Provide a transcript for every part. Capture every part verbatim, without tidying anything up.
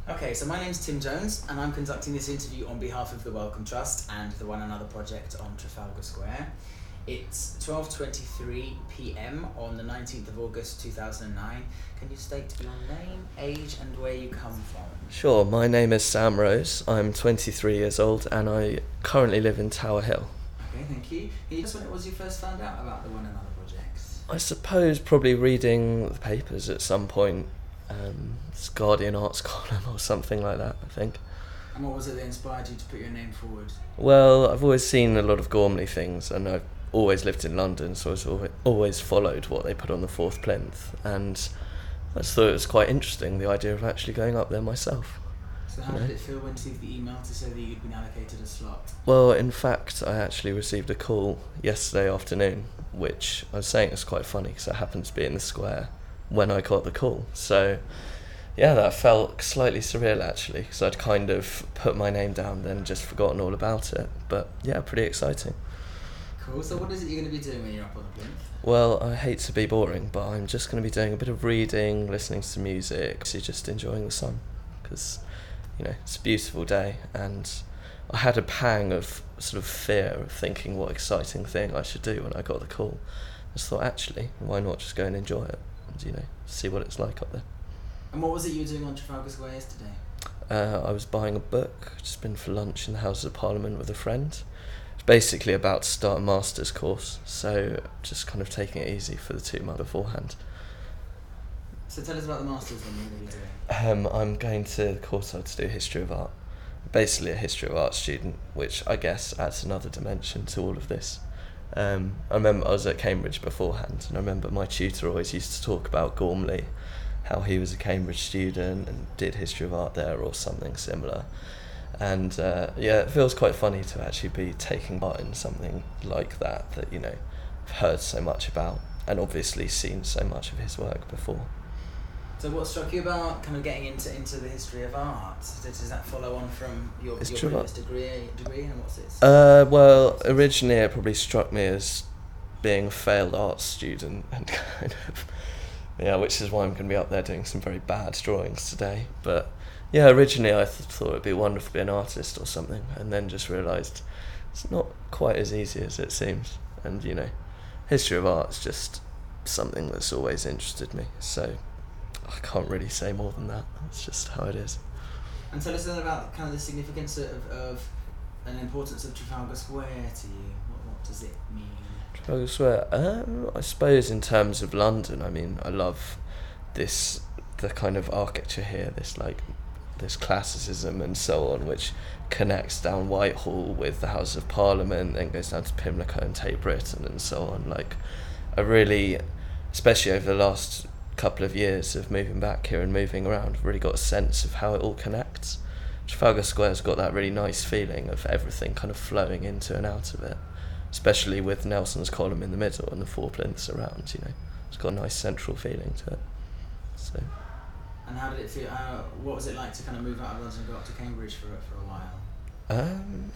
Okay, so my name's Tim Jones, and I'm conducting this interview on behalf of the Wellcome Trust and the One Another Project on Trafalgar Square. It's twelve twenty-three p m on the nineteenth of August two thousand nine. Can you state your name, age, and where you come from? Sure, my name is Sam Rose. I'm twenty-three years old and I currently live in Tower Hill. Okay, thank you. Can you tell us when it was you first found out about the One Another Project? I suppose probably reading the papers at some point, um, it's Guardian Arts column or something like that, I think. And what was it that inspired you to put your name forward? Well, I've always seen a lot of Gormley things and I've always lived in London, so I've always, always followed what they put on the fourth plinth, and I just thought it was quite interesting, the idea of actually going up there myself. So how you did know? it feel when you received the email to say that you'd been allocated a slot? Well, in fact, I actually received a call yesterday afternoon, which I was saying is quite funny because I happened to be in the square when I got the call. So, yeah, that felt slightly surreal actually, because I'd kind of put my name down, then just forgotten all about it. But yeah, pretty exciting. Cool. So what is it you're going to be doing when you're up on the plinth? Well, I hate to be boring, but I'm just going to be doing a bit of reading, listening to music, so just enjoying the sun, because, you know, it's a beautiful day, and I had a pang of sort of fear of thinking what exciting thing I should do when I got the call. I just thought, actually, why not just go and enjoy it, and, you know, see what it's like up there. And what was it you were doing on Trafalgar Square yesterday? Uh, I was buying a book, just been for lunch in the Houses of Parliament with a friend. It's basically about to start a master's course, so just kind of taking it easy for the two months beforehand. So tell us about the masters then you're going to be doing. Um, I'm going to Courtauld to do History of Art. Basically a History of Art student, which I guess adds another dimension to all of this. Um, I remember I was at Cambridge beforehand, and I remember my tutor always used to talk about Gormley, how he was a Cambridge student and did History of Art there or something similar. And uh, yeah, it feels quite funny to actually be taking part in something like that, that, you know, I've heard so much about and obviously seen so much of his work before. So what struck you about kind of getting into, into the history of art? Does that follow on from your, your History of previous art. degree, degree and what's it? Uh, well, originally it probably struck me as being a failed art student, and kind of, yeah, which is why I'm going to be up there doing some very bad drawings today. But yeah, originally I th- thought it'd be wonderful to be an artist or something, and then just realised it's not quite as easy as it seems. And, you know, history of art's just something that's always interested me, so I can't really say more than that. It's just how it is. And tell us then about kind of the significance of, of and importance of Trafalgar Square to you. What, what does it mean? Trafalgar Square, um, I suppose in terms of London, I mean, I love this, the kind of architecture here, this like, this classicism and so on, which connects down Whitehall with the House of Parliament, then goes down to Pimlico and Tate Britain and so on. Like, I really, especially over the last couple of years of moving back here and moving around, I've really got a sense of how it all connects. Trafalgar Square's got that really nice feeling of everything kind of flowing into and out of it, especially with Nelson's column in the middle and the four plinths around, you know. It's got a nice central feeling to it. So. And how did it feel, uh, what was it like to kind of move out of London and go up to Cambridge for, for a while? Um,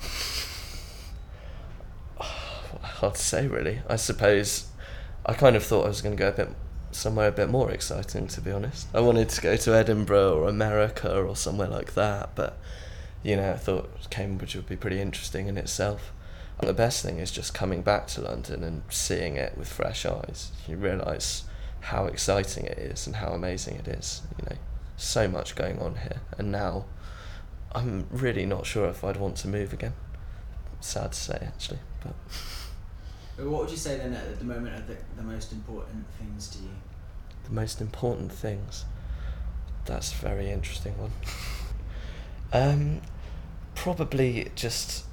hard to say really. I suppose I kind of thought I was going to go a bit somewhere a bit more exciting, to be honest. I wanted to go to Edinburgh or America or somewhere like that, but, you know, I thought Cambridge would be pretty interesting in itself. And the best thing is just coming back to London and seeing it with fresh eyes. You realise how exciting it is and how amazing it is, you know. So much going on here, and now I'm really not sure if I'd want to move again. Sad to say, actually, but... But what would you say then at the moment are the, the most important things to you? The most important things? That's a very interesting one. um, probably just...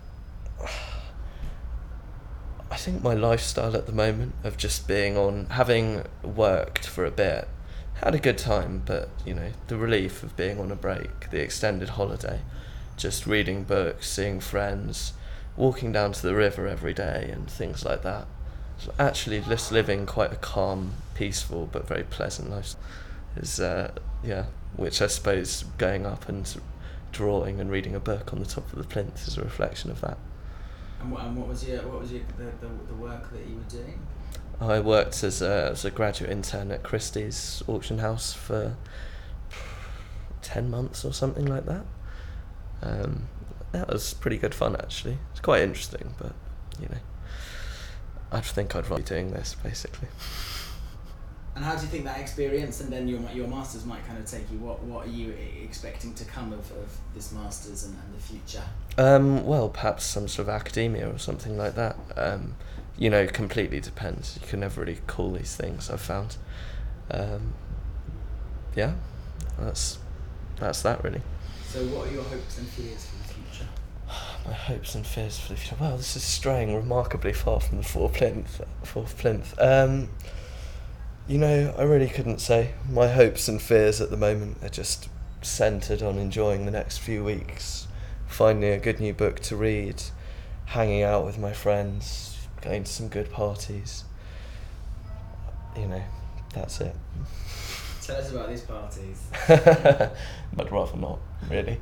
I think my lifestyle at the moment of just being on, having worked for a bit, had a good time, but, you know, the relief of being on a break, the extended holiday, just reading books, seeing friends, walking down to the river every day and things like that. So actually just living quite a calm, peaceful, but very pleasant life is, uh, yeah, which I suppose going up and drawing and reading a book on the top of the plinth is a reflection of that. And what, and what was your, what was your, the, the, the work that you were doing? I worked as a, as a graduate intern at Christie's auction house for ten months or something like that. Um, that was pretty good fun, actually. It's quite interesting, but, you know, I think I'd rather be doing this, basically. And how do you think that experience and then your your masters might kind of take you? What what are you expecting to come of, of this masters and, and the future? Um, well, perhaps some sort of academia or something like that. Um, you know, completely depends. You can never really call these things, I've found. Um, yeah, that's that's that really. So what are your hopes and fears for the future? My hopes and fears for the future. Well, this is straying remarkably far from the four plinth. Fourth plinth. Um, you know, I really couldn't say. My hopes and fears at the moment are just centred on enjoying the next few weeks, finding a good new book to read, hanging out with my friends, going to some good parties. You know, that's it. Tell us about these parties. I'd rather not, really.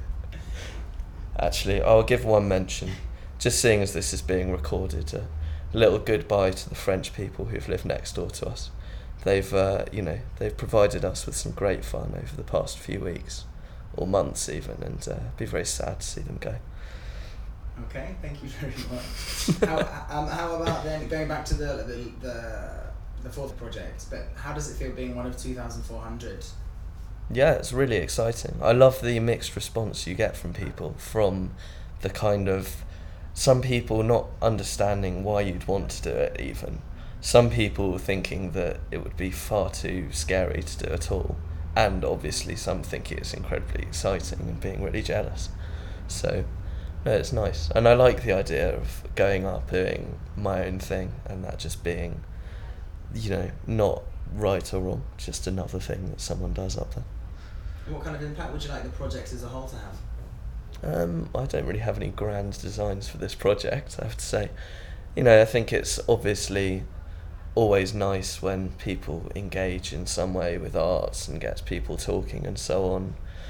Actually, I'll give one mention, just seeing as this is being recorded, a little goodbye to the French people who've lived next door to us. They've, uh, you know, they've provided us with some great fun over the past few weeks, or months even, and uh, it'd be very sad to see them go. Okay, thank you very much. how, um, how about then going back to the the, the the fourth project? But how does it feel being one of two thousand four hundred? Yeah, it's really exciting. I love the mixed response you get from people, from the kind of some people not understanding why you'd want to do it even. Some people thinking that it would be far too scary to do at all. And obviously some think it's incredibly exciting and being really jealous. So, no, it's nice. And I like the idea of going up, doing my own thing, and that just being, you know, not right or wrong, just another thing that someone does up there. And what kind of impact would you like the project as a whole to have? Um, I don't really have any grand designs for this project, I have to say. You know, I think it's obviously always nice when people engage in some way with arts and gets people talking and so on.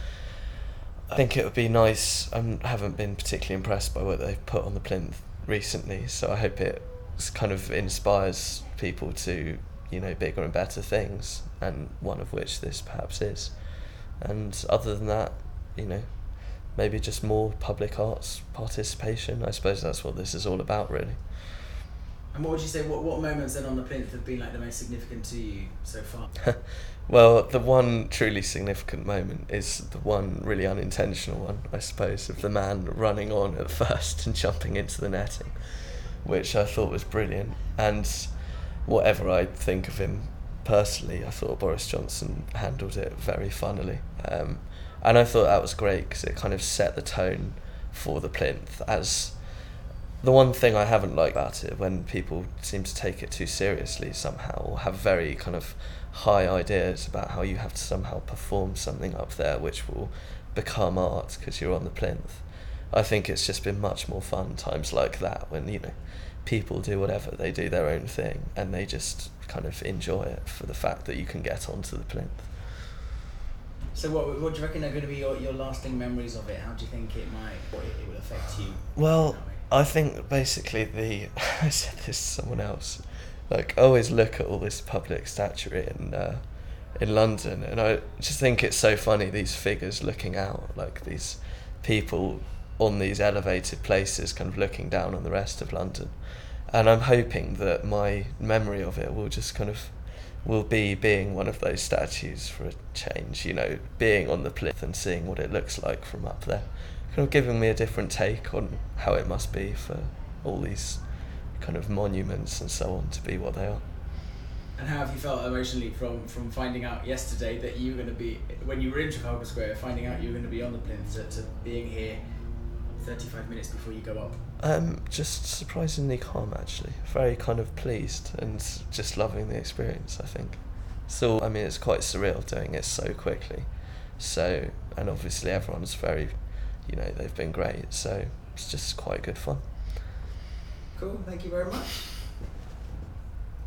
I think it would be nice. I haven't been particularly impressed by what they've put on the plinth recently, so I hope it kind of inspires people to, you know, bigger and better things, and one of which this perhaps is. And other than that, you know, maybe just more public arts participation. I suppose that's what this is all about, really. And what would you say, what, what moments then on the plinth have been like the most significant to you so far? Well, the one truly significant moment is the one really unintentional one, I suppose, of the man running on at first and jumping into the netting, which I thought was brilliant. And whatever I think of him personally, I thought Boris Johnson handled it very funnily. Um, and I thought that was great because it kind of set the tone for the plinth. As the one thing I haven't liked about it, when people seem to take it too seriously somehow, or have very kind of high ideas about how you have to somehow perform something up there which will become art because you're on the plinth. I think it's just been much more fun times like that when, you know, people do whatever, they do their own thing and they just kind of enjoy it for the fact that you can get onto the plinth. So what what do you reckon are going to be your, your lasting memories of it? How do you think it might, what it, it will affect you? Well, I think basically the, I said this to someone else, like I always look at all this public statuary in uh, in London, and I just think it's so funny, these figures looking out, like these people on these elevated places kind of looking down on the rest of London. And I'm hoping that my memory of it will just kind of, will be being one of those statues for a change, you know, being on the plinth and seeing what it looks like from up there. Kind of giving me a different take on how it must be for all these kind of monuments and so on to be what they are. And how have you felt emotionally from, from finding out yesterday that you were going to be, when you were in Trafalgar Square, finding out you were going to be on the plinth, to, to being here thirty-five minutes before you go up? Um, just surprisingly calm, actually. Very kind of pleased and just loving the experience, I think. So, I mean, it's quite surreal doing it so quickly. So, and obviously everyone's very, you know, they've been great. So, it's just quite good fun. Cool, thank you very much.